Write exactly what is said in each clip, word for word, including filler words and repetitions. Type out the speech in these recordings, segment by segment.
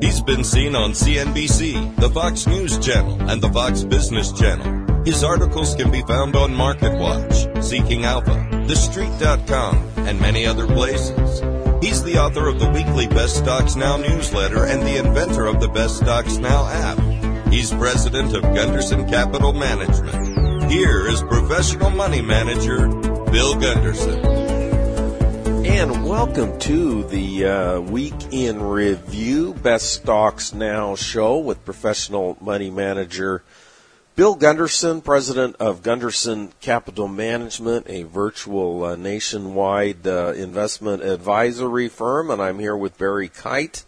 He's been seen on C N B C, the Fox News Channel, and the Fox Business Channel. His articles can be found on MarketWatch, Seeking Alpha, The Street dot com, and many other places. He's the author of the weekly Best Stocks Now newsletter and the inventor of the Best Stocks Now app. He's president of Gunderson Capital Management. Here is professional money manager, Bill Gunderson. And welcome to the uh, Week in Review Best Stocks Now show with professional money manager Bill Gunderson, president of Gunderson Capital Management, a virtual uh, nationwide uh, investment advisory firm. And I'm here with Barry Kite,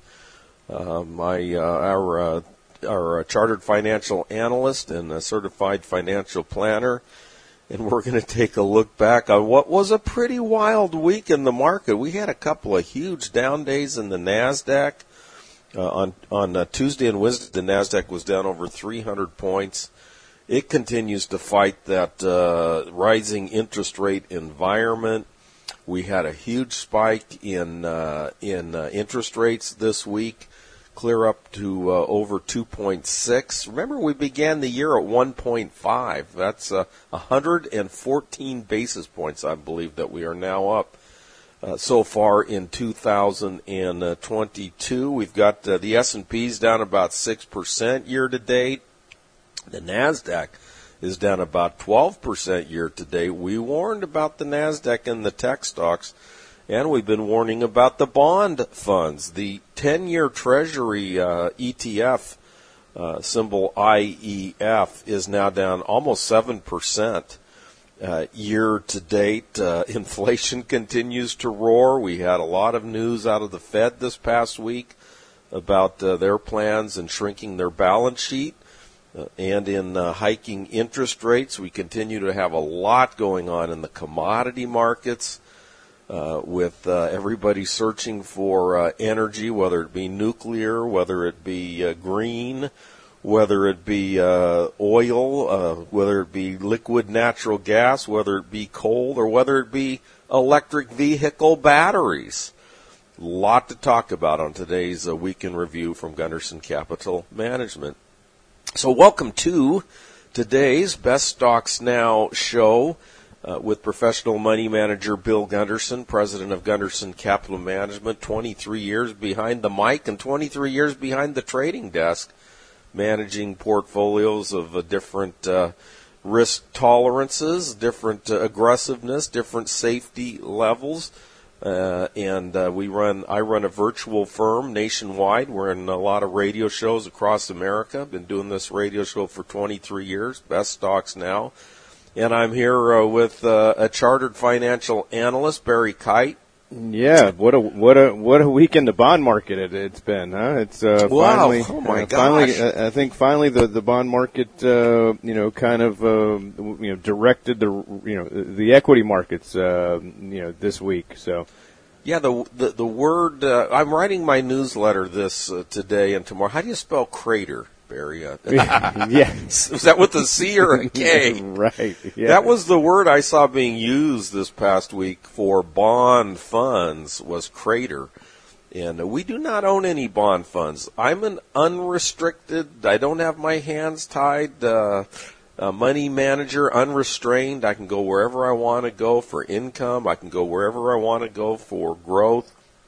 uh, my uh, our uh, our uh, chartered financial analyst and a certified financial planner. And we're going to take a look back on what was a pretty wild week in the market. We had a couple of huge down days in the NASDAQ. Uh, on on uh, Tuesday and Wednesday, the NASDAQ was down over three hundred points. It continues to fight that uh, rising interest rate environment. We had a huge spike in uh, in uh, interest rates this week, clear up to uh, over two point six. Remember, we began the year at one point five. That's uh, one hundred fourteen basis points, I believe, that we are now up uh, so far in two thousand twenty-two. We've got uh, the S and P's down about six percent year to date. The NASDAQ is down about twelve percent year to date. We warned about the NASDAQ and the tech stocks, and we've been warning about the bond funds. The ten-year Treasury uh, E T F, uh, symbol I E F, is now down almost seven percent uh, year to date. Uh, inflation continues to roar. We had a lot of news out of the Fed this past week about uh, their plans and shrinking their balance sheet. Uh, and in uh, hiking interest rates. We continue to have a lot going on in the commodity markets uh, with uh, everybody searching for uh, energy, whether it be nuclear, whether it be uh, green, whether it be uh, oil, uh, whether it be liquid natural gas, whether it be coal, or whether it be electric vehicle batteries. A lot to talk about on today's uh, Week in Review from Gunderson Capital Management. So welcome to today's Best Stocks Now show uh, with professional money manager Bill Gunderson, president of Gunderson Capital Management, twenty-three years behind the mic and twenty-three years behind the trading desk, managing portfolios of uh, different uh, risk tolerances, different uh, aggressiveness, different safety levels. Uh, and uh, we run. I run a virtual firm nationwide. We're in a lot of radio shows across America. Been doing this radio show for twenty-three years. Best Stocks Now, and I'm here uh, with uh, a chartered financial analyst, Barry Kite. Yeah, what a what a what a week in the bond market it, it's been, huh? It's uh, wow. finally, oh my uh, gosh. finally. Uh, I think finally the, the bond market, uh, you know, kind of uh, you know directed the you know the equity markets, uh, you know, this week. So. Yeah, the the, the word. Uh, I'm writing my newsletter this uh, today and tomorrow. How do you spell crater, Barry? Uh, yeah, is that with a C or a K? Right. Yeah. That was the word I saw being used this past week for bond funds, was crater. And we do not own any bond funds. I'm an unrestricted, I don't have my hands tied, uh, uh, money manager, unrestrained. I can go wherever I want to go for income. I can go wherever I want to go for growth.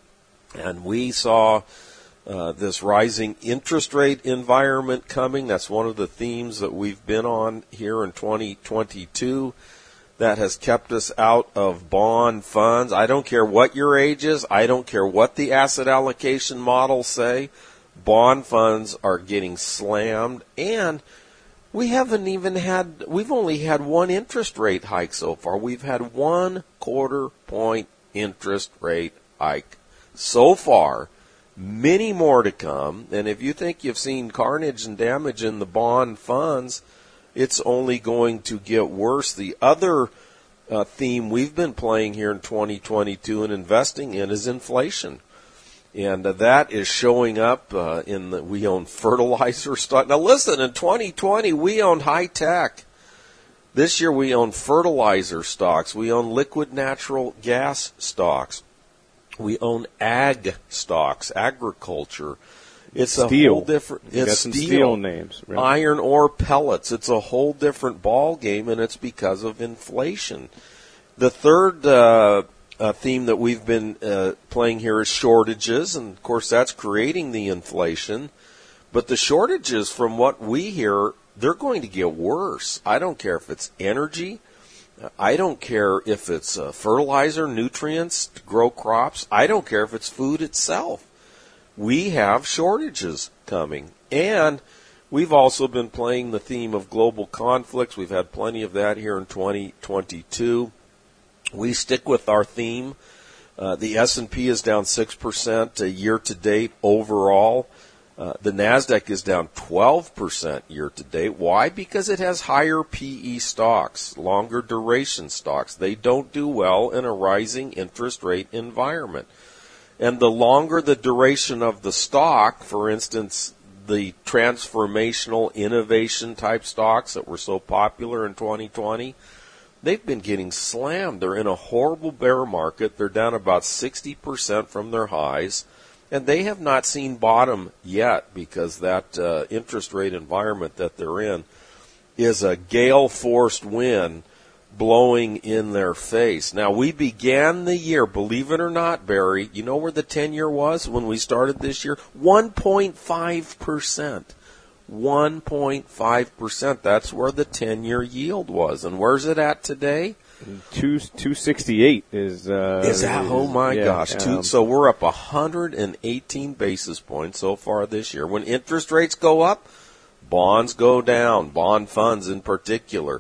And we saw uh, this rising interest rate environment coming. That's one of the themes that we've been on here in twenty twenty-two. That has kept us out of bond funds. I don't care what your age is. I don't care what the asset allocation models say. Bond funds are getting slammed, and we haven't even had, we've only had one interest rate hike so far. We've had one quarter point interest rate hike so far. Many more to come. And if you think you've seen carnage and damage in the bond funds, it's only going to get worse. The other uh, theme we've been playing here in twenty twenty-two and investing in is inflation. And uh, that is showing up uh, in the, we own fertilizer stock. Now listen, in twenty twenty, we owned high tech. This year we own fertilizer stocks. We own liquid natural gas stocks. We own ag stocks, agriculture. It's steel. a whole different. You It's got some steel. steel names. Right? Iron ore pellets. It's a whole different ball game, and it's because of inflation. The third uh, uh, theme that we've been uh, playing here is shortages, and of course that's creating the inflation. But the shortages, from what we hear, they're going to get worse. I don't care if it's energy. I don't care if it's uh, fertilizer, nutrients to grow crops. I don't care if it's food itself. We have shortages coming. And we've also been playing the theme of global conflicts. We've had plenty of that here in twenty twenty-two. We stick with our theme. Uh, the S and P is down six percent uh, year-to-date overall. Uh, the NASDAQ is down twelve percent year-to-date. Why? Because it has higher P E stocks, longer duration stocks. They don't do well in a rising interest rate environment. And the longer the duration of the stock, for instance, the transformational innovation type stocks that were so popular in twenty twenty, they've been getting slammed. They're in a horrible bear market. They're down about sixty percent from their highs. And they have not seen bottom yet because that uh, interest rate environment that they're in is a gale-forced wind blowing in their face. Now, we began the year, believe it or not, Barry, you know where the ten-year was when we started this year? one point five percent. one point five percent. That's where the ten-year yield was. And where's it at today? Two two sixty eight is uh, is that? Is, oh my yeah, gosh! Two, um, so we're up one hundred eighteen basis points so far this year. When interest rates go up, bonds go down. Bond funds in particular,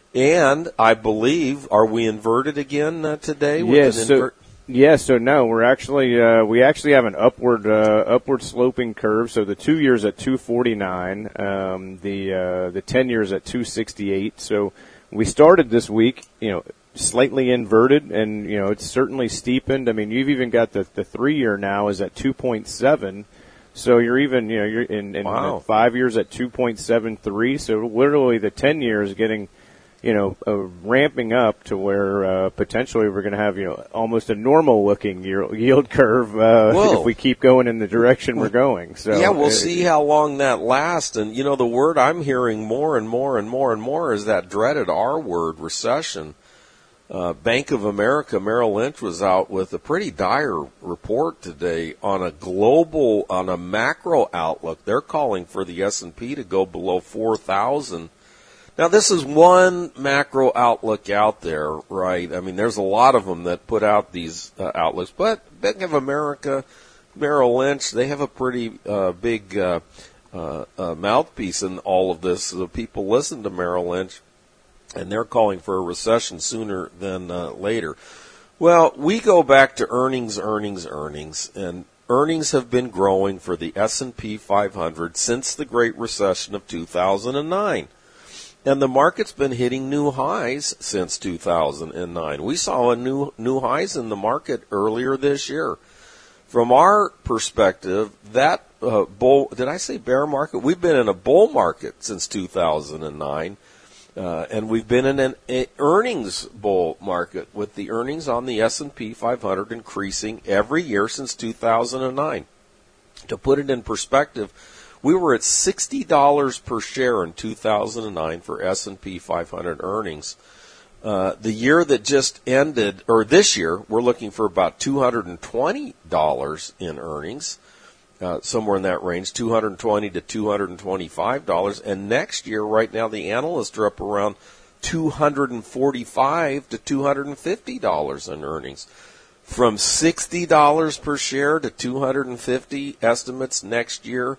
and I believe, are we inverted again uh, today? With yes. an So, invert- yeah. So no, we're actually uh, we actually have an upward uh, upward sloping curve. So the two years at two forty nine, um, the uh, the ten years at two sixty eight. So we started this week, you know, slightly inverted, and, you know, it's certainly steepened. I mean, you've even got the, the three-year now is at two point seven, so you're even, you know, you're in, in wow. five years at two point seven three, so literally the ten-year is getting, you know, uh, ramping up to where uh, potentially we're going to have, you know, almost a normal-looking yield curve uh, if we keep going in the direction we're going. So yeah, we'll uh, see how long that lasts. And, you know, the word I'm hearing more and more and more and more is that dreaded R word, recession. Uh, Bank of America, Merrill Lynch was out with a pretty dire report today on a global, on a macro outlook. They're calling for the S and P to go below four thousand. Now, this is one macro outlook out there, right? I mean, there's a lot of them that put out these uh, outlooks. But Bank of America, Merrill Lynch, they have a pretty uh, big uh, uh, uh, mouthpiece in all of this. So people listen to Merrill Lynch, and they're calling for a recession sooner than uh, later. Well, we go back to earnings, earnings, earnings, and earnings have been growing for the S and P five hundred since the Great Recession of two thousand nine. And the market's been hitting new highs since two thousand nine. We saw a new new highs in the market earlier this year. From our perspective, that uh, bull, did I say bear market? We've been in a bull market since two thousand nine. Uh, and we've been in an a earnings bull market with the earnings on the S and P five hundred increasing every year since two thousand nine. To put it in perspective, we were at sixty dollars per share in two thousand nine for S and P five hundred earnings. Uh, the year that just ended, or this year, we're looking for about two hundred twenty dollars in earnings. Uh, somewhere in that range, two hundred twenty to two hundred twenty-five dollars. And next year, right now, the analysts are up around two hundred forty-five to two hundred fifty dollars in earnings. From sixty dollars per share to two hundred fifty estimates next year.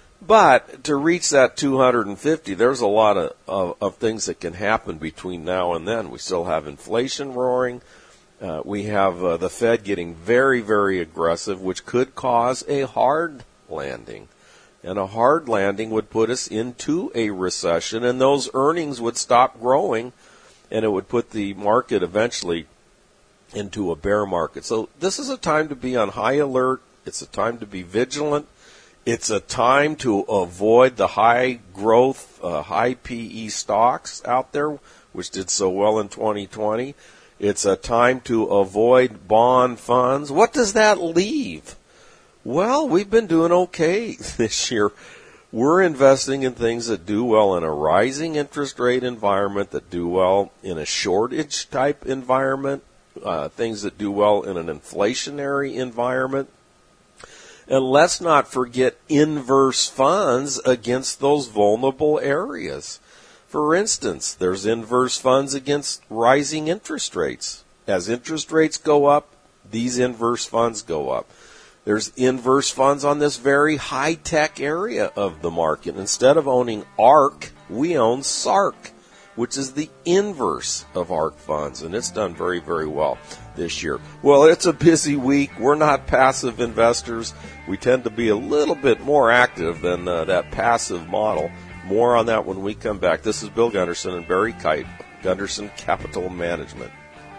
But to reach that two hundred fifty, there's a lot of, of, of things that can happen between now and then. We still have inflation roaring. Uh, we have uh, the Fed getting very, very aggressive, which could cause a hard landing. And a hard landing would put us into a recession, and those earnings would stop growing, and it would put the market eventually into a bear market. So this is a time to be on high alert. It's a time to be vigilant. It's a time to avoid the high growth, uh, high P E stocks out there, which did so well in twenty twenty. It's a time to avoid bond funds. What does that leave? Well, we've been doing okay this year. We're investing in things that do well in a rising interest rate environment, that do well in a shortage type environment, uh, things that do well in an inflationary environment. And let's not forget inverse funds against those vulnerable areas. For instance, there's inverse funds against rising interest rates. As interest rates go up, these inverse funds go up. There's inverse funds on this very high-tech area of the market. Instead of owning ARK, we own SARK, which is the inverse of ARK funds, and it's done very, very well this year. Well, it's a busy week. We're not passive investors. We tend to be a little bit more active than uh, that passive model. More on that when we come back. This is Bill Gunderson and Barry Kite, Gunderson Capital Management.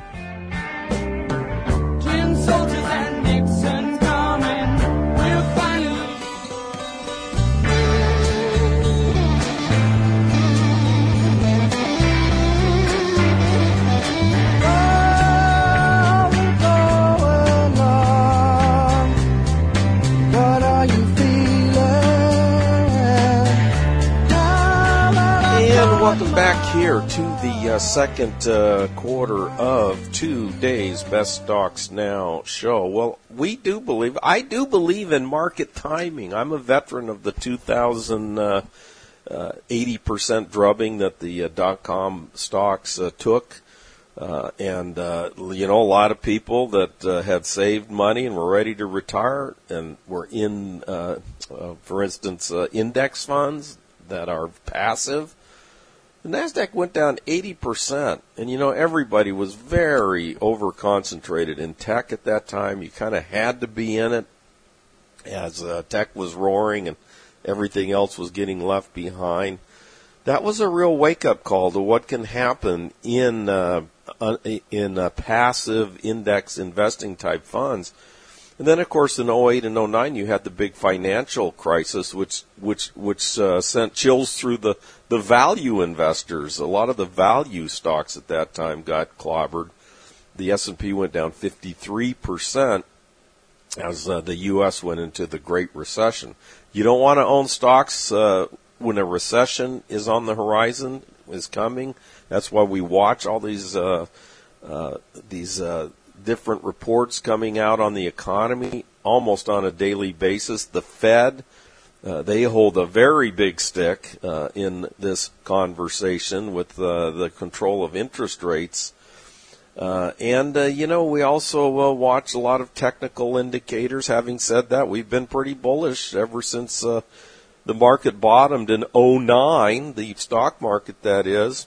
Twin soldiers and Nixon coming, we'll find you. Oh, we're going on. What are you feeling? And welcome back here to the uh, second uh, quarter of today's Best Stocks Now show. Well, we do believe, I do believe in market timing. I'm a veteran of the two thousand uh, uh, eighty percent drubbing that the uh, dot-com stocks uh, took. Uh, and, uh, you know, a lot of people that uh, had saved money and were ready to retire and were in, uh, uh, for instance, uh, index funds that are passive. The NASDAQ went down eighty percent, and, you know, everybody was very over-concentrated in tech at that time. You kind of had to be in it as uh, tech was roaring and everything else was getting left behind. That was a real wake-up call to what can happen in uh, in uh, passive index investing type funds. And then, of course, in oh eight and oh nine, you had the big financial crisis, which which which uh, sent chills through the, the value investors. A lot of the value stocks at that time got clobbered. The S and P went down fifty-three percent as uh, the U S went into the Great Recession. You don't want to own stocks uh, when a recession is on the horizon, is coming. That's why we watch all these uh, uh, these. Uh, different reports coming out on the economy almost on a daily basis. The Fed, uh, they hold a very big stick uh, in this conversation with uh, the control of interest rates. Uh, and, uh, you know, we also uh, watch a lot of technical indicators. Having said that, we've been pretty bullish ever since uh, the market bottomed in oh nine, the stock market that is.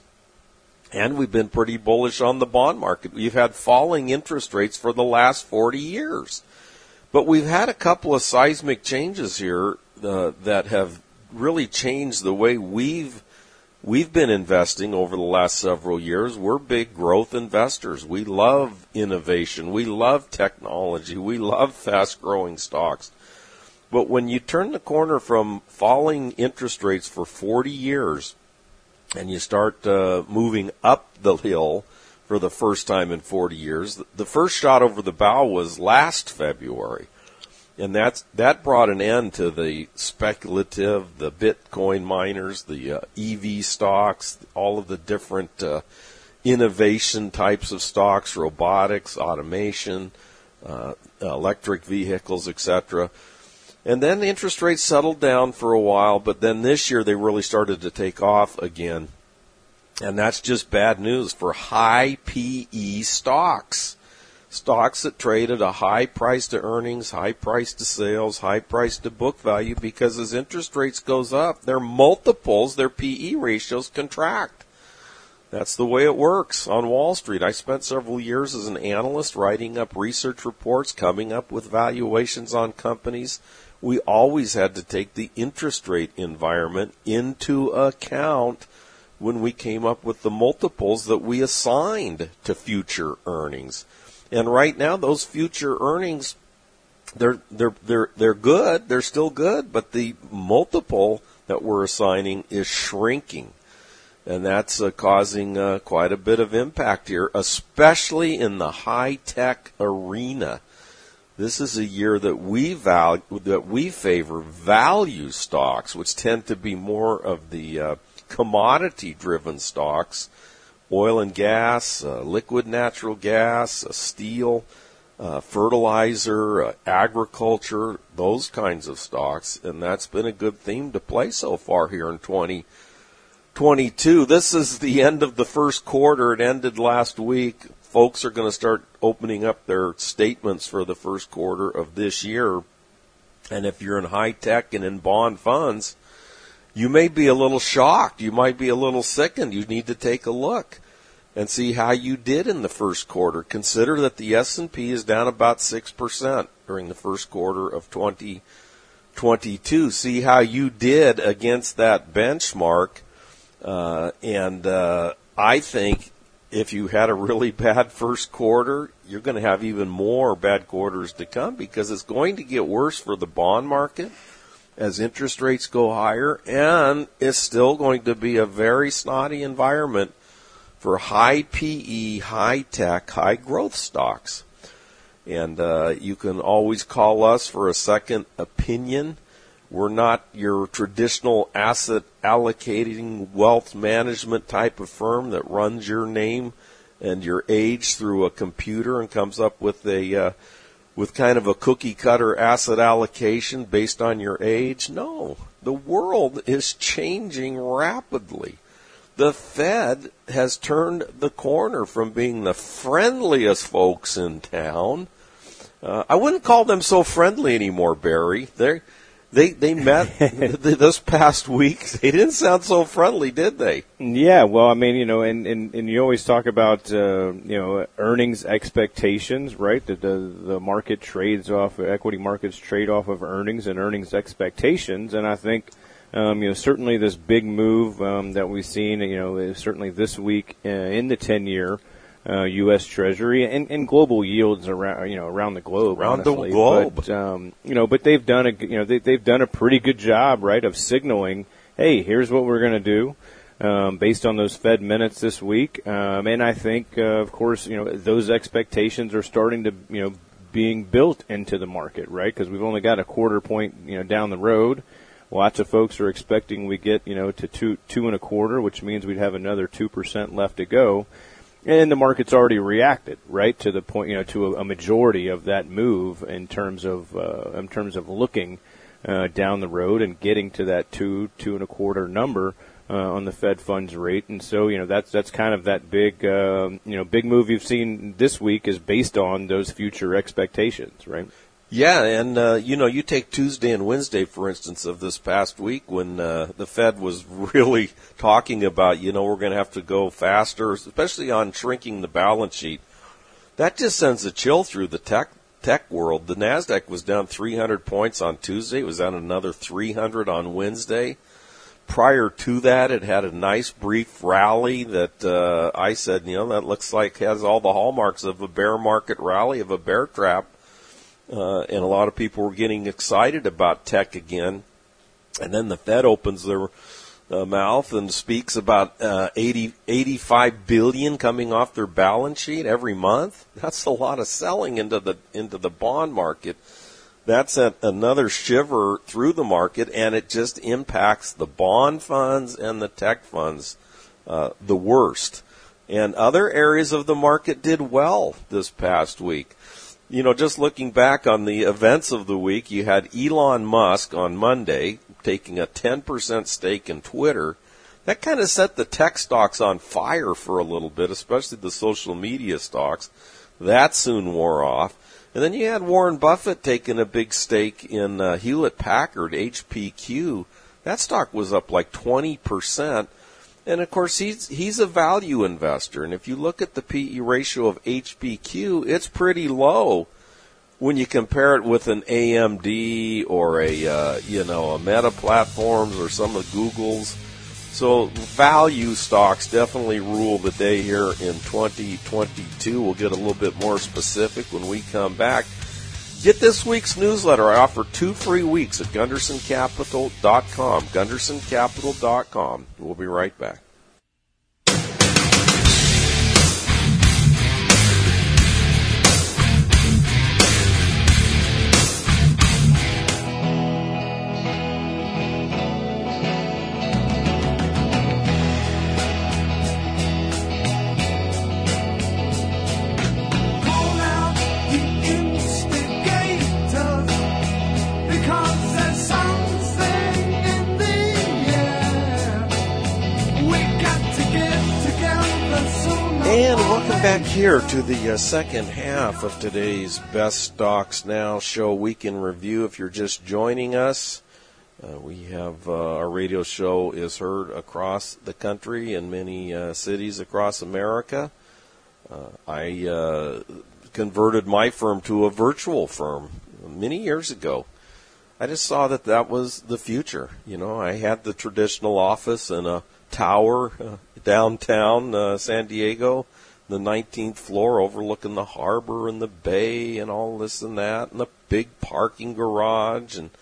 And we've been pretty bullish on the bond market. We've had falling interest rates for the last forty years. But we've had a couple of seismic changes here uh, that have really changed the way we've we've been investing over the last several years. We're big growth investors. We love innovation. We love technology. We love fast-growing stocks. But when you turn the corner from falling interest rates for forty years and you start uh, moving up the hill for the first time in forty years. The first shot over the bow was last February, and that's, that brought an end to the speculative, the Bitcoin miners, the uh, E V stocks, all of the different uh, innovation types of stocks, robotics, automation, uh, electric vehicles, et cetera. And then the interest rates settled down for a while, but then this year they really started to take off again. And that's just bad news for high P E stocks. Stocks that trade at a high price to earnings, high price to sales, high price to book value, because as interest rates goes up, their multiples, their P E ratios contract. That's the way it works on Wall Street. I spent several years as an analyst writing up research reports, coming up with valuations on companies. We always had to take the interest rate environment into account when we came up with the multiples that we assigned to future earnings. And right now, those future earnings, they're they're they're they're good. They're still good, but the multiple that we're assigning is shrinking. And that's uh, causing uh, quite a bit of impact here, especially in the high-tech arena. This is a year that we value, that we favor value stocks, which tend to be more of the uh, commodity-driven stocks, oil and gas, uh, liquid natural gas, uh, steel, uh, fertilizer, uh, agriculture, those kinds of stocks, and that's been a good theme to play so far here in twenty twenty-two. This is the end of the first quarter. It ended last week. Folks are going to start opening up their statements for the first quarter of this year. And if you're in high tech and in bond funds, you may be a little shocked. You might be a little sickened. You need to take a look and see how you did in the first quarter. Consider that the S and P is down about six percent during the first quarter of twenty twenty-two. See how you did against that benchmark. Uh, and uh, I think if you had a really bad first quarter, you're going to have even more bad quarters to come, because it's going to get worse for the bond market as interest rates go higher, and it's still going to be a very snotty environment for high P E, high tech, high growth stocks. And uh, you can always call us for a second opinion. We're not your traditional asset allocating wealth management type of firm that runs your name and your age through a computer and comes up with a uh, with kind of a cookie cutter asset allocation based on your age. No, the world is changing rapidly. The Fed has turned the corner from being the friendliest folks in town. Uh, I wouldn't call them so friendly anymore, Barry. They're They they met this past week. They didn't sound so friendly, did they? Yeah, well, I mean, you know, and, and, and you always talk about, uh, you know, earnings expectations, right? The, the the market trades off, equity markets trade off of earnings and earnings expectations. And I think, um, you know, certainly this big move um, that we've seen, you know, certainly this week uh, in the ten-year Uh, U S. Treasury and, and global yields around, you know, around the globe. Around honestly. the globe, but, um, you know, but they've done a, you know, they, they've done a pretty good job, right, of signaling, hey, here's what we're going to do, um, based on those Fed minutes this week. Um, and I think, uh, of course, you know, those expectations are starting to, you know, being built into the market, right? Because we've only got a quarter point, you know, down the road. Lots of folks are expecting we get, you know, to two, two and a quarter, which means we'd have another two percent left to go. And the market's already reacted, right, to the point, you know, to a, a majority of that move in terms of uh, in terms of looking uh, down the road and getting to that two, two and a quarter number uh, on the Fed funds rate. And so, you know, that's that's kind of that big, uh, you know, big move you've seen this week is based on those future expectations, right? Yeah, and, uh, you know, you take Tuesday and Wednesday, for instance, of this past week when uh, the Fed was really talking about, you know, we're going to have to go faster, especially on shrinking the balance sheet. That just sends a chill through the tech tech world. The NASDAQ was down three hundred points on Tuesday. It was down another three hundred on Wednesday. Prior to that, it had a nice brief rally that uh, I said, you know, that looks like has all the hallmarks of a bear market rally, of a bear trap. Uh, and a lot of people were getting excited about tech again. And then the Fed opens their uh, mouth and speaks about uh, eighty, eighty-five billion dollars coming off their balance sheet every month. That's a lot of selling into the into the bond market. That sent another shiver through the market, and it just impacts the bond funds and the tech funds uh, the worst. And other areas of the market did well this past week. You know, just looking back on the events of the week, you had Elon Musk on Monday taking a ten percent stake in Twitter. That kind of set the tech stocks on fire for a little bit, especially the social media stocks. That soon wore off. And then you had Warren Buffett taking a big stake in uh, Hewlett-Packard, H P Q. That stock was up like twenty percent. And, of course, he's he's a value investor. And if you look at the P E ratio of H P Q, it's pretty low when you compare it with an A M D or a, uh, you know, a Meta Platforms or some of Google's. So value stocks definitely rule the day here in twenty twenty-two. We'll get a little bit more specific when we come back. Get this week's newsletter. I offer two free weeks at Gunderson Capital dot com. Gunderson Capital dot com. We'll be right back. Back here to the uh, second half of today's Best Stocks Now show, Week in Review. If you're just joining us, uh, we have uh, our radio show is heard across the country in many uh, cities across America. Uh, I uh, converted my firm to a virtual firm many years ago. I just saw that that was the future. You know, I had the traditional office in a tower uh, downtown uh, San Diego, the nineteenth floor overlooking the harbor and the bay and all this and that, and the big parking garage. and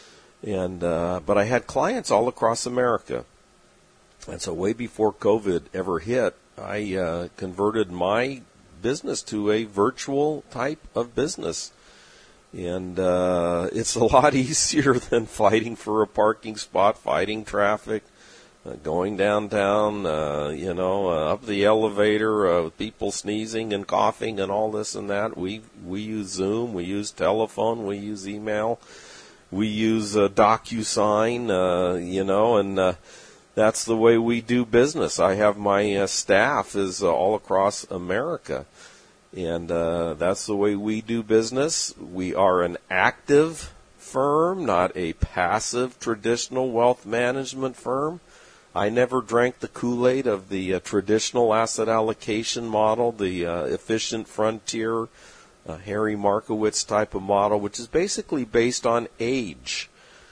and uh, But I had clients all across America. And so way before COVID ever hit, I uh, converted my business to a virtual type of business. And uh, it's a lot easier than fighting for a parking spot, fighting traffic, uh, going downtown, uh, you know, uh, up the elevator, uh, people sneezing and coughing and all this and that. We we use Zoom, we use telephone, we use email, we use uh, DocuSign, uh, you know, and uh, that's the way we do business. I have my uh, staff is uh, all across America. And uh, that's the way we do business. We are an active firm, not a passive traditional wealth management firm. I never drank the Kool-Aid of the uh, traditional asset allocation model, the uh, efficient frontier, uh, Harry Markowitz type of model, which is basically based on age.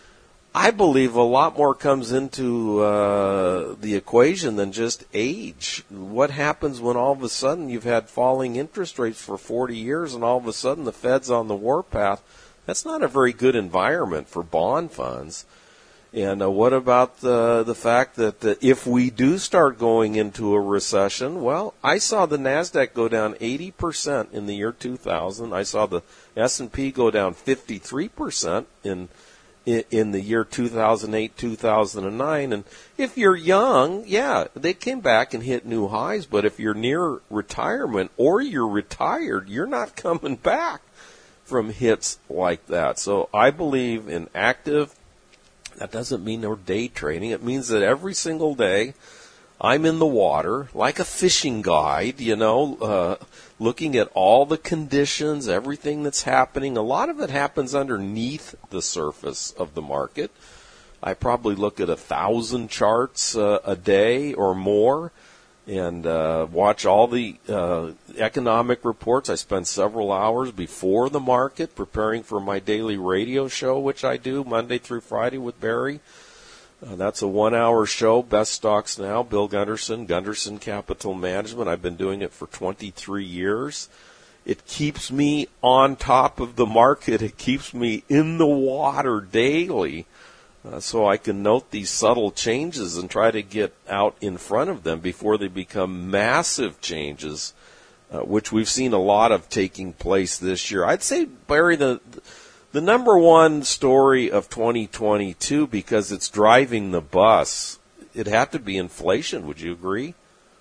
I believe a lot more comes into uh, the equation than just age. What happens when all of a sudden you've had falling interest rates for forty years and all of a sudden the Fed's on the warpath? That's not a very good environment for bond funds. And uh, what about the, the fact that uh, if we do start going into a recession, well, I saw the NASDAQ go down eighty percent in the year two thousand. I saw the S and P go down fifty-three percent in in the year two thousand eight, two thousand nine. And if you're young, yeah, they came back and hit new highs. But if you're near retirement or you're retired, you're not coming back from hits like that. So I believe in active. That doesn't mean we're day trading. It means that every single day I'm in the water like a fishing guide, you know, uh, looking at all the conditions, everything that's happening. A lot of it happens underneath the surface of the market. I probably look at a thousand charts uh, a day or more and uh, watch all the uh, economic reports. I spend several hours before the market preparing for my daily radio show, which I do Monday through Friday with Barry. Uh, that's a one-hour show, Best Stocks Now, Bill Gunderson, Gunderson Capital Management. I've been doing it for twenty-three years. It keeps me on top of the market. It keeps me in the water daily uh, so I can note these subtle changes and try to get out in front of them before they become massive changes, uh, which we've seen a lot of taking place this year. I'd say, Barry, the... The number one story of twenty twenty-two, because it's driving the bus, it had to be inflation. Would you agree?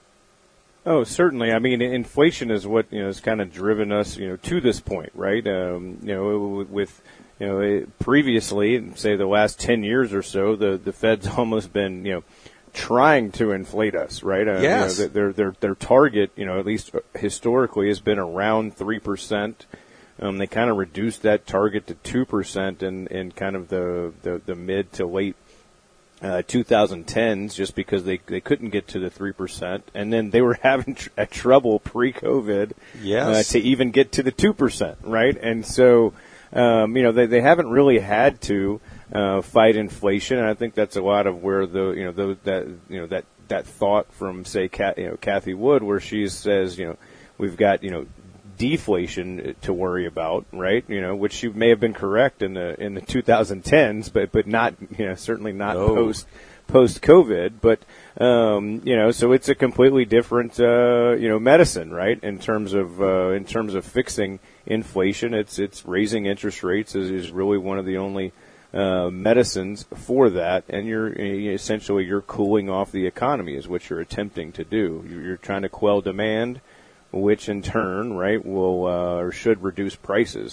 Oh, certainly. I mean, inflation is what, you know, has kind of driven us, you know, to this point, right? Um, you know, with, you know, previously, say the last ten years or so, the, the Fed's almost been, you know, trying to inflate us, right? Uh, yes. You know, their, their, their target, you know, at least historically has been around three percent. Um, they kind of reduced that target to two percent in, in kind of the, the, the mid to late uh, twenty tens just because they, they couldn't get to the three percent. And then they were having tr- trouble pre-COVID yes. uh, to even get to the two percent, right? And so, um, you know, they, they haven't really had to uh, fight inflation. And I think that's a lot of where the, you know, the, that, you know, that, that thought from, say, Kat, you know, Cathie Wood, where she says, you know, we've got, you know, deflation to worry about, right? You know, which she may have been correct in the in the twenty tens, but but not, you know, certainly not no. post post COVID. But um, you know, so it's a completely different uh, you know medicine, right? In terms of uh, in terms of fixing inflation, it's it's raising interest rates is, is really one of the only uh, medicines for that, and you're essentially you're cooling off the economy is what you're attempting to do. You're trying to quell demand, which in turn, right, will uh, or should reduce prices.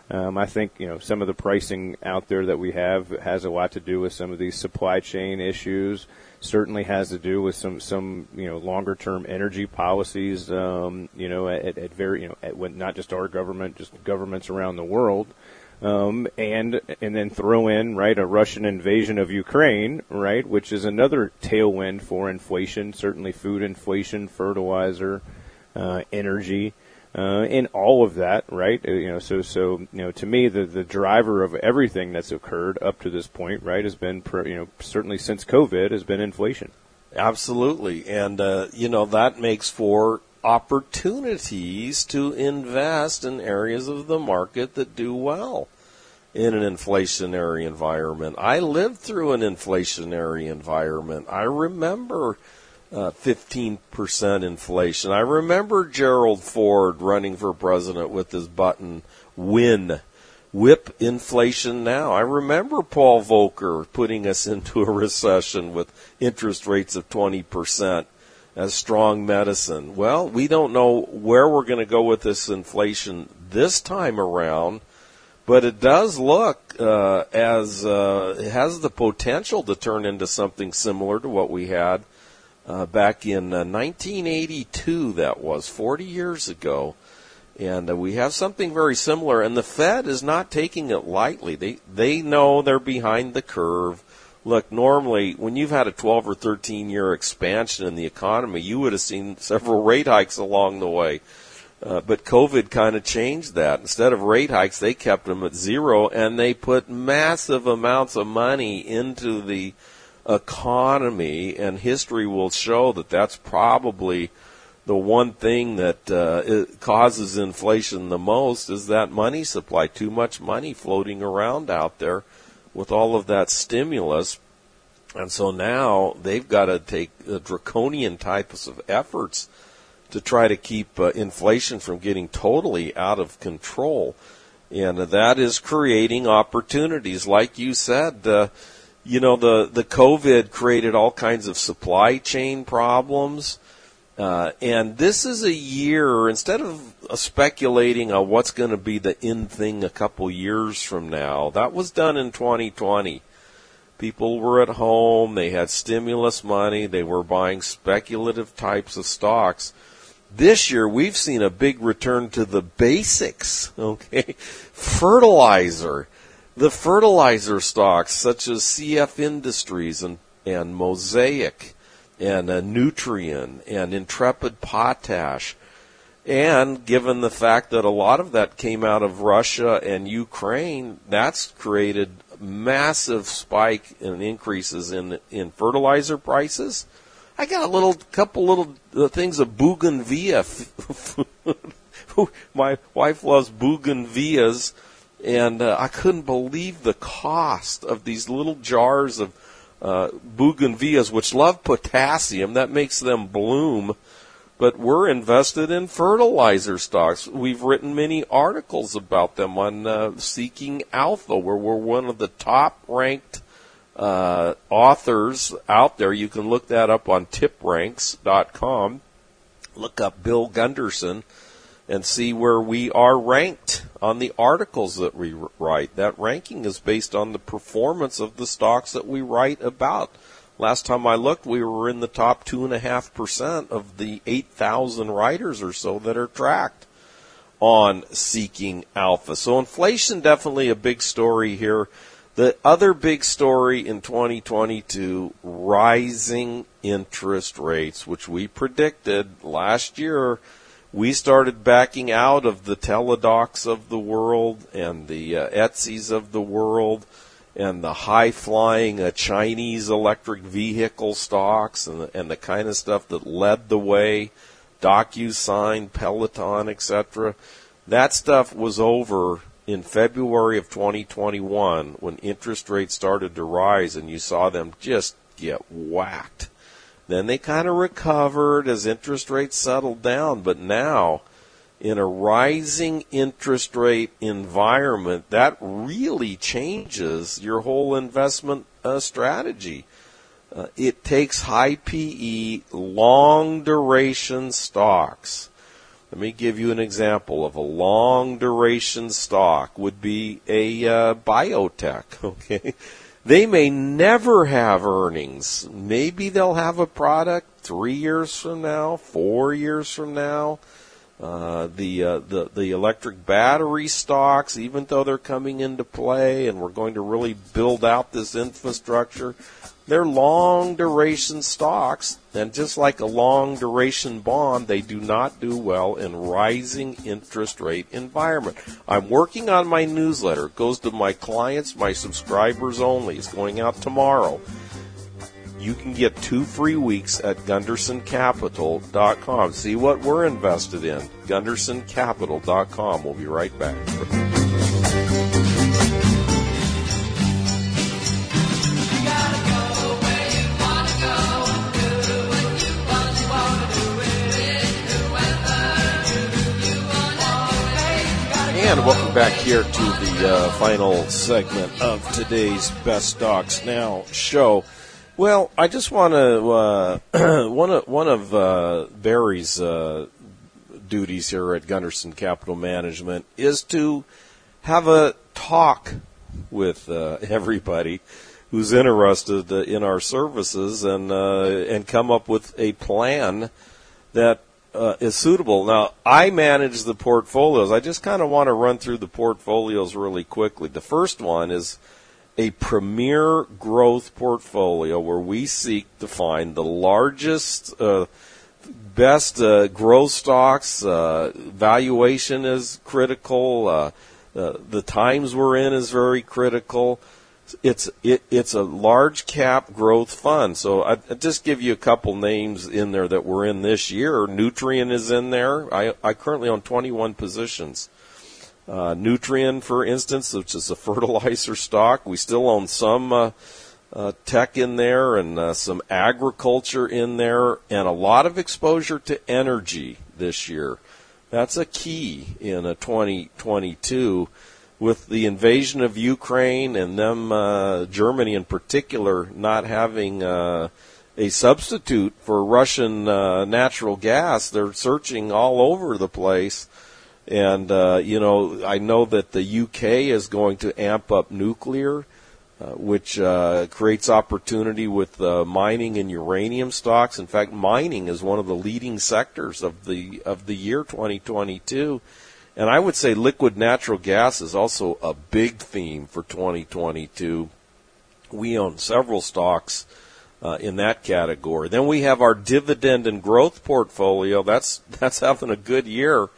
Um, I think, you know, some of the pricing out there that we have has a lot to do with some of these supply chain issues. Certainly has to do with some, some you know, longer term energy policies. Um, you know, at, at very, you know, at when not just our government, just governments around the world. Um, and and then throw in, right, a Russian invasion of Ukraine, right, which is another tailwind for inflation. Certainly, food inflation, fertilizer, uh, energy. Uh, and all of that, right? Uh, you know, so so you know, to me, the the driver of everything that's occurred up to this point, right, has been, you know, certainly since COVID, has been inflation. Absolutely, and uh, you know that makes for opportunities to invest in areas of the market that do well in an inflationary environment. I lived through an inflationary environment. I remember. Uh, fifteen percent inflation. I remember Gerald Ford running for president with his button, win, whip inflation now. I remember Paul Volcker putting us into a recession with interest rates of twenty percent as strong medicine. Well, we don't know where we're going to go with this inflation this time around, but it does look uh, as uh, it has the potential to turn into something similar to what we had Uh, back in uh, nineteen eighty-two, that was forty years ago, and uh, we have something very similar. And the Fed is not taking it lightly. They they know they're behind the curve. Look, normally when you've had a twelve or thirteen year expansion in the economy, you would have seen several rate hikes along the way. Uh, but COVID kind of changed that. Instead of rate hikes, they kept them at zero, and they put massive amounts of money into the economy, and history will show that that's probably the one thing that uh, it causes inflation the most is that money supply, too much money floating around out there with all of that stimulus. And so now they've got to take uh, draconian types of efforts to try to keep uh, inflation from getting totally out of control. And uh, that is creating opportunities. Like you said, uh, You know, the, the COVID created all kinds of supply chain problems. Uh, and this is a year, instead of uh, speculating on what's going to be the in thing a couple years from now, that was done in twenty twenty. People were at home, they had stimulus money, they were buying speculative types of stocks. This year, we've seen a big return to the basics, okay? Fertilizer. The fertilizer stocks, such as C F Industries and, and Mosaic and uh, Nutrien and Intrepid Potash, and given the fact that a lot of that came out of Russia and Ukraine, that's created massive spike in increases in in fertilizer prices. I got a little couple little uh, things of bougainvillea. My wife loves bougainvilleas. And uh, I couldn't believe the cost of these little jars of uh, bougainvilleas, which love potassium. That makes them bloom. But we're invested in fertilizer stocks. We've written many articles about them on uh, Seeking Alpha, where we're one of the top-ranked uh, authors out there. You can look that up on tip ranks dot com. Look up Bill Gunderson and see where we are ranked on the articles that we write. That ranking is based on the performance of the stocks that we write about. Last time I looked, we were in the top two point five percent of the eight thousand writers or so that are tracked on Seeking Alpha. So inflation, definitely a big story here. The other big story in twenty twenty-two, rising interest rates, which we predicted last year. We started backing out of the Teladocs of the world and the uh, Etsy's of the world and the high-flying uh, Chinese electric vehicle stocks and the, and the kind of stuff that led the way, DocuSign, Peloton, et cetera. That stuff was over in February of twenty twenty-one when interest rates started to rise and you saw them just get whacked. Then they kind of recovered as interest rates settled down. But now, in a rising interest rate environment, that really changes your whole investment uh, strategy. Uh, it takes high P E, long duration stocks Let me give you an example of a long duration stock would be a uh, biotech, okay? They may never have earnings. Maybe they'll have a product three years from now, four years from now. Uh, the, uh, the the electric battery stocks, even though they're coming into play and we're going to really build out this infrastructure, they're long duration stocks, and just like a long duration bond, they do not do well in rising interest rate environment. I'm working on my newsletter. It goes to my clients, my subscribers only. It's going out tomorrow. You can get two free weeks at Gunderson Capital dot com. See what we're invested in. Gunderson Capital dot com. We'll be right back. And welcome back here to the uh, final segment of today's Best Stocks Now show. Well, I just want to uh, one of one of uh, Barry's uh, duties here at Gunderson Capital Management is to have a talk with uh, everybody who's interested in our services and uh, and come up with a plan that uh, is suitable. Now, I manage the portfolios. I just kind of want to run through the portfolios really quickly. The first one is a premier growth portfolio where we seek to find the largest, uh, best uh, growth stocks. Uh, valuation is critical. Uh, uh, the times we're in is very critical. It's it, it's a large cap growth fund. So I I'll just give you a couple names in there that we're in this year. Nutrien is in there. I, I currently own twenty-one positions. Uh, Nutrien, for instance, which is a fertilizer stock. We still own some uh, uh, tech in there and uh, some agriculture in there and a lot of exposure to energy this year. That's a key in a twenty twenty-two with the invasion of Ukraine and them, uh, Germany in particular, not having uh, a substitute for Russian uh, natural gas. They're searching all over the place. And, uh, you know, I know that the U K is going to amp up nuclear, uh, which uh, creates opportunity with uh, mining and uranium stocks. In fact, mining is one of the leading sectors of the of the year twenty twenty-two. And I would say liquid natural gas is also a big theme for twenty twenty-two. We own several stocks uh, in that category. Then we have our dividend and growth portfolio. That's that's having a good year.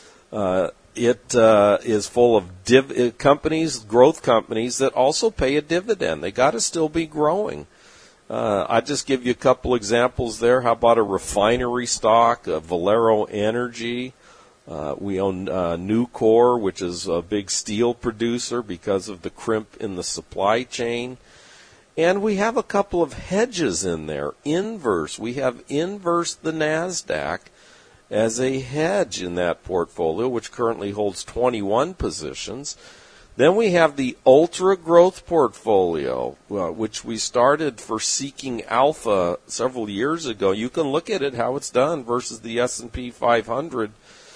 Uh, it uh, is full of div- companies, growth companies that also pay a dividend. They got to still be growing. Uh, I just give you a couple examples there. How about a refinery stock, uh, Valero Energy? Uh, we own uh, Nucor, which is a big steel producer because of the crimp in the supply chain. And we have a couple of hedges in there. Inverse. We have inverse the NASDAQ as a hedge in that portfolio, which currently holds twenty-one positions. Then we have the Ultra Growth portfolio, uh, which we started for Seeking Alpha several years ago. You can look at it, how it's done versus the S and P five hundred.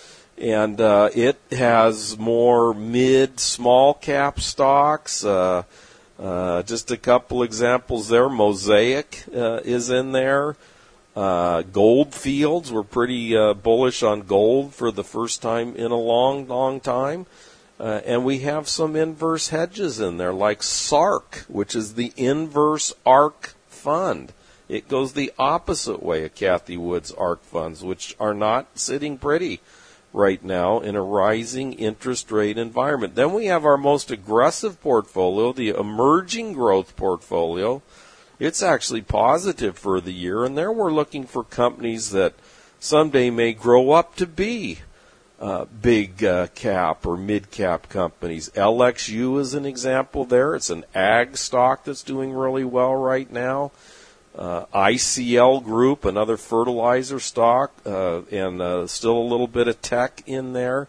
And uh, it has more mid, small cap stocks. Uh, uh, just a couple examples there. Mosaic uh, is in there. Uh, gold fields, we're pretty uh, bullish on gold for the first time in a long, long time. Uh, and we have some inverse hedges in there, like S A R C, which is the inverse A R C fund. It goes the opposite way of Cathie Wood's A R C funds, which are not sitting pretty right now in a rising interest rate environment. Then we have our most aggressive portfolio, the emerging growth portfolio. It's actually positive for the year, and there we're looking for companies that someday may grow up to be uh, big uh, cap or mid cap companies. L X U is an example there. It's an ag stock that's doing really well right now. Uh, I C L Group, another fertilizer stock, uh, and uh, still a little bit of tech in there.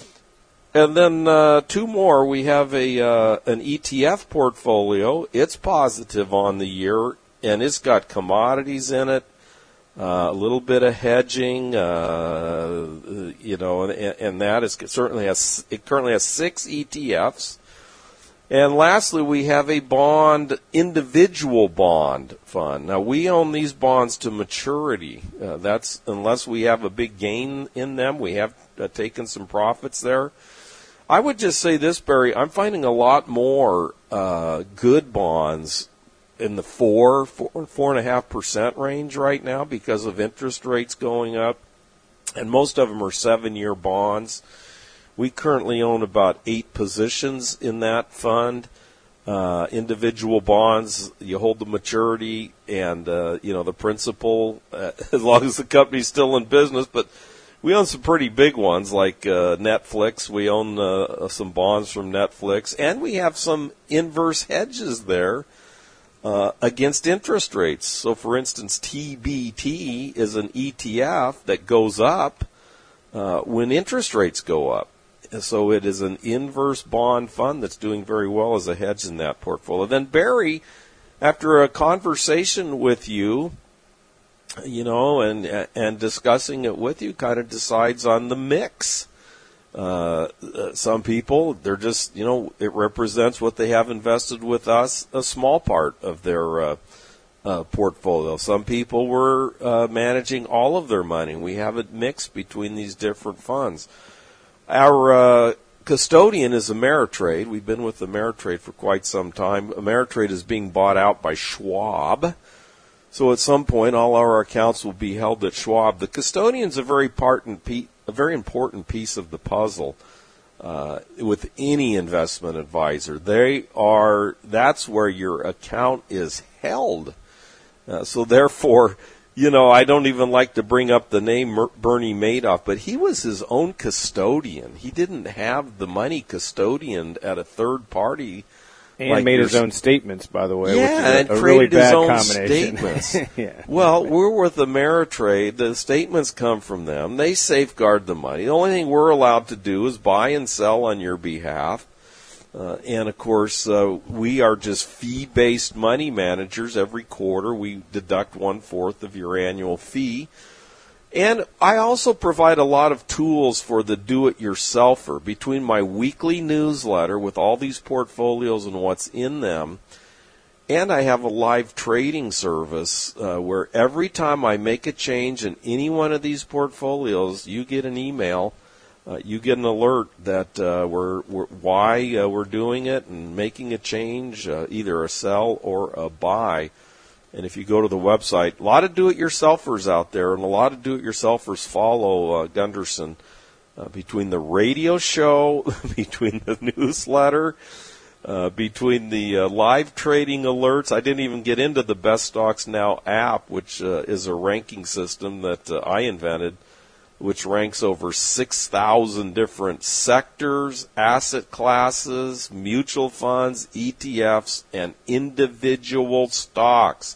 And then uh, two more. We have a uh, an E T F portfolio. It's positive on the year, and it's got commodities in it. Uh, a little bit of hedging, uh, you know, and, and that is certainly has, it currently has six E T Fs. And lastly, we have a bond, individual bond fund. Now, we own these bonds to maturity. Uh, that's unless we have a big gain in them. We have uh, taken some profits there. I would just say this, Barry, I'm finding a lot more uh, good bonds in the four, four, four and a half percent range right now because of interest rates going up, and most of them are seven-year bonds. We currently own about eight positions in that fund. Uh, individual bonds, you hold the maturity and uh, you know the principal uh, as long as the company's still in business. But we own some pretty big ones like uh, Netflix. We own uh, some bonds from Netflix, and we have some inverse hedges there. Uh, against interest rates. So, for instance, T B T is an E T F that goes up uh, when interest rates go up. And so it is an inverse bond fund that's doing very well as a hedge in that portfolio. Then Barry, after a conversation with you, you know, and and discussing it with you, kind of decides on the mix. Uh, some people, they're just, you know, it represents what they have invested with us, a small part of their uh, uh, portfolio. Some people were uh, managing all of their money. We have it mixed between these different funds. Our uh, custodian is Ameritrade. We've been with Ameritrade for quite some time. Ameritrade is being bought out by Schwab. So at some point, all our accounts will be held at Schwab. The custodian's a very important piece. A very important piece of the puzzle uh, with any investment advisor. They are that's where your account is held. Uh, so therefore, you know, I don't even like to bring up the name Bernie Madoff, but he was his own custodian. He didn't have the money custodianed at a third party. And like made his own statements, by the way, yeah, which is a, and a really created his bad own combination. Statements. yeah. Well, we're with Ameritrade. The statements come from them. They safeguard the money. The only thing we're allowed to do is buy and sell on your behalf. Uh, and, of course, uh, we are just fee-based money managers. Every quarter we deduct one-fourth of your annual fee. And I also provide a lot of tools for the do-it-yourselfer. Between my weekly newsletter with all these portfolios and what's in them, and I have a live trading service uh, where every time I make a change in any one of these portfolios, you get an email, uh, you get an alert that uh, we're, we're why uh, we're doing it and making a change, uh, either a sell or a buy. And if you go to the website, a lot of do-it-yourselfers out there, and a lot of do-it-yourselfers follow uh, Gunderson uh, between the radio show, between the newsletter, uh, between the uh, live trading alerts. I didn't even get into the Best Stocks Now app, which uh, is a ranking system that uh, I invented, which ranks over six thousand different sectors, asset classes, mutual funds, E T Fs, and individual stocks.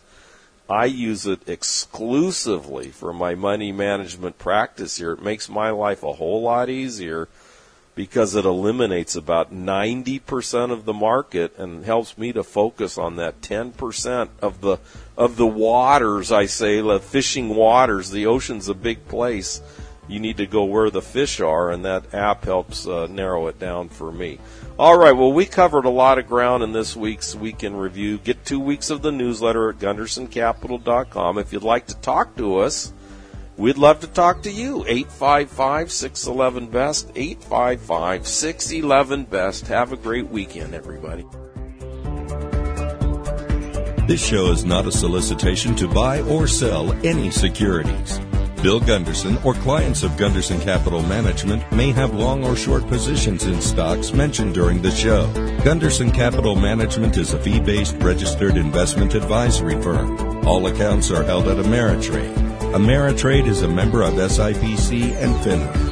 I use it exclusively for my money management practice here. It makes my life a whole lot easier because it eliminates about ninety percent of the market and helps me to focus on that ten percent of the of the waters, I say, the fishing waters. The ocean's a big place. You need to go where the fish are, and that app helps uh, narrow it down for me. All right, well, we covered a lot of ground in this week's Week in Review. Get two weeks of the newsletter at gunderson capital dot com. If you'd like to talk to us, we'd love to talk to you. eight five five, six one one, B E S T, eight five five, six one one, B E S T. Have a great weekend, everybody. This show is not a solicitation to buy or sell any securities. Bill Gunderson or clients of Gunderson Capital Management may have long or short positions in stocks mentioned during the show. Gunderson Capital Management is a fee-based registered investment advisory firm. All accounts are held at Ameritrade. Ameritrade is a member of S I P C and FINRA.